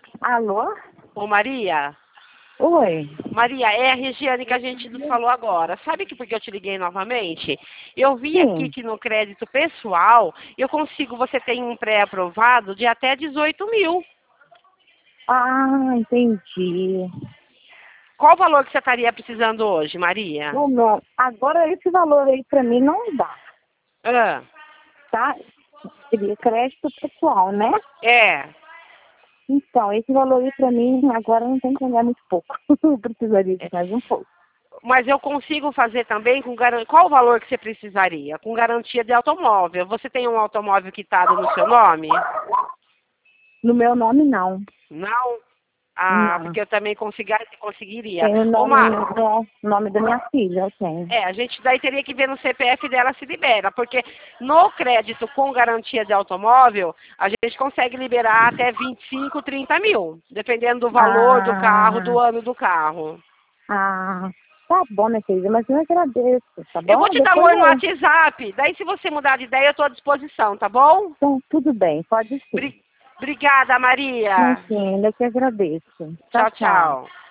Alô? Ô Maria? Oi. Maria, é a Regiane que a gente nos falou agora. Sabe que porque eu te liguei novamente? Eu vi aqui Sim. que no crédito pessoal, você tem um pré-aprovado de até 18 mil. Ah, entendi. Qual o valor que você estaria precisando hoje, Maria? Não. Agora esse valor aí pra mim não dá, Ah, tá? Seria crédito pessoal, né? é. Então, esse valor aí pra mim agora não tem que ganhar muito pouco. Eu precisaria de mais um pouco. Mas eu consigo fazer também com garantia. Qual o valor que você precisaria? Com garantia de automóvel. Você tem um automóvel quitado no seu nome? No meu nome, não. Não? Ah, Não. porque eu também conseguiria. Tem o Ô, nome, Mar, nome da minha filha, eu tenho. a gente daí teria que ver no CPF dela se libera, porque no crédito com garantia de automóvel, a gente consegue liberar até 25, 30 mil, dependendo do valor do carro, Ah, do ano do carro. ah. Tá bom, minha querida, mas eu agradeço, tá Eu vou bom? te dar um Depois oi no eu... WhatsApp, daí se você mudar de ideia, eu estou à disposição, tá bom? Então, tudo bem, pode sim. Obrigada, Maria. Imagina, eu que agradeço. Tchau, Tchau, tchau. tchau.